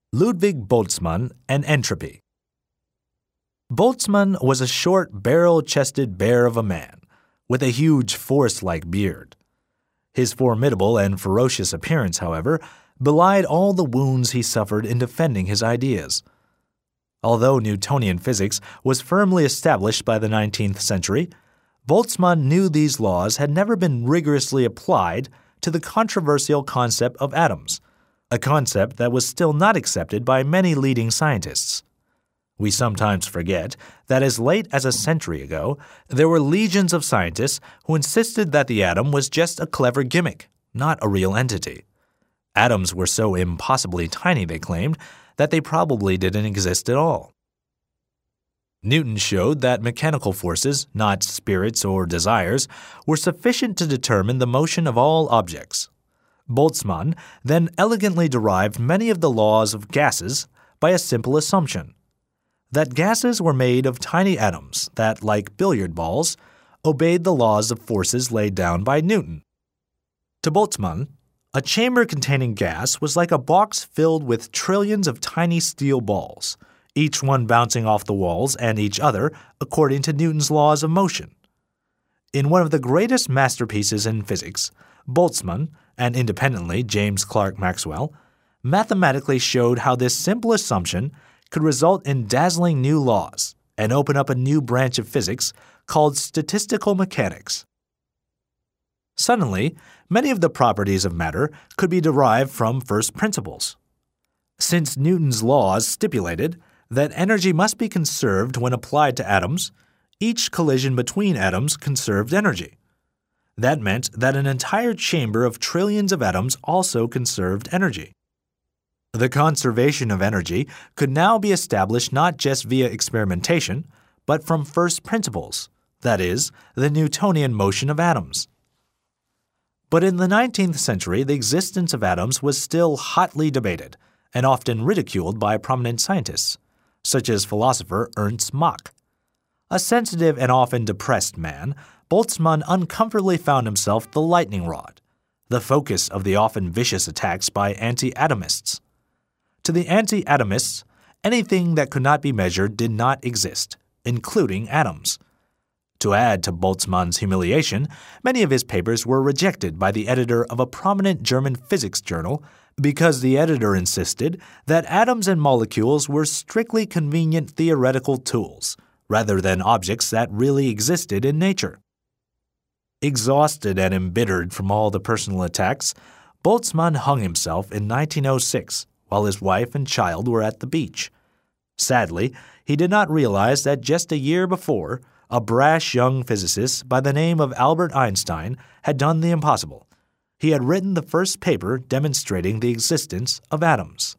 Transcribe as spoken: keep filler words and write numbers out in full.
Ludwig Boltzmann and Entropy. Boltzmann was a short, barrel-chested bear of a man, with a huge forest-like beard. His formidable and ferocious appearance, however, belied all the wounds he suffered in defending his ideas. Although Newtonian physics was firmly established by the nineteenth century, Boltzmann knew these laws had never been rigorously applied to the controversial concept of atoms, a concept that was still not accepted by many leading scientists. We sometimes forget that as late as a century ago, there were legions of scientists who insisted that the atom was just a clever gimmick, not a real entity. Atoms were so impossibly tiny, they claimed, that they probably didn't exist at all. Newton showed that mechanical forces, not spirits or desires, were sufficient to determine the motion of all objects. Boltzmann then elegantly derived many of the laws of gases by a simple assumption: that gases were made of tiny atoms that, like billiard balls, obeyed the laws of forces laid down by Newton. To Boltzmann, a chamber containing gas was like a box filled with trillions of tiny steel balls, each one bouncing off the walls and each other according to Newton's laws of motion. In one of the greatest masterpieces in physics, Boltzmann, and independently James Clerk Maxwell, mathematically showed how this simple assumption could result in dazzling new laws and open up a new branch of physics called statistical mechanics. Suddenly, many of the properties of matter could be derived from first principles. Since Newton's laws stipulated that energy must be conserved when applied to atoms, each collision between atoms conserved energy. That meant that an entire chamber of trillions of atoms also conserved energy. The conservation of energy could now be established not just via experimentation, but from first principles, that is, the Newtonian motion of atoms. But in the nineteenth century, the existence of atoms was still hotly debated and often ridiculed by prominent scientists, such as philosopher Ernst Mach. A sensitive and often depressed man, Boltzmann uncomfortably found himself the lightning rod, the focus of the often vicious attacks by anti-atomists. To the anti-atomists, anything that could not be measured did not exist, including atoms. To add to Boltzmann's humiliation, many of his papers were rejected by the editor of a prominent German physics journal because the editor insisted that atoms and molecules were strictly convenient theoretical tools, rather than objects that really existed in nature. Exhausted and embittered from all the personal attacks, Boltzmann hung himself in nineteen oh six while his wife and child were at the beach. Sadly, he did not realize that just a year before, a brash young physicist by the name of Albert Einstein had done the impossible. He had written the first paper demonstrating the existence of atoms.